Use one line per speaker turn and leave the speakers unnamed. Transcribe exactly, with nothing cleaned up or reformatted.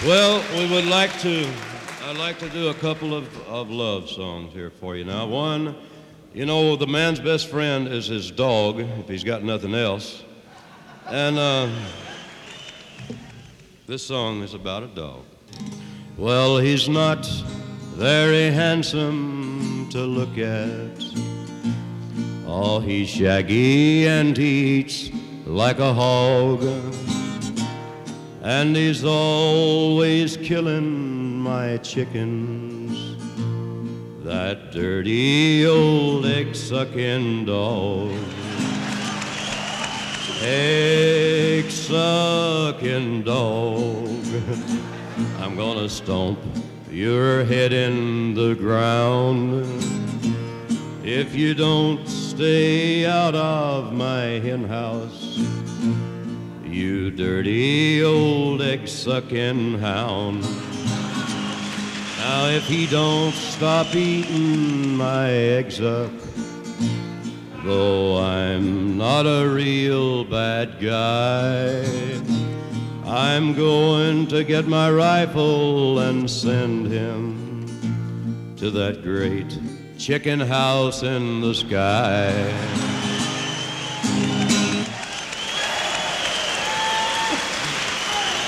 Well, we would like to, I'd like to do a couple of, of love songs here for you now. One, you know, the man's best friend is his dog, if he's got nothing else. And uh, this song is about a dog. Well, he's not very handsome to look at. Oh, he's shaggy and he eats like a hog. And he's always killing my chickens, that dirty old egg-sucking dog. Egg-sucking dog, I'm gonna stomp your head in the ground if you don't stay out of my hen house, you dirty old egg-sucking hound. Now if he don't stop eating my eggs up, though I'm not a real bad guy, I'm going to get my rifle and send him to that great chicken house in the sky.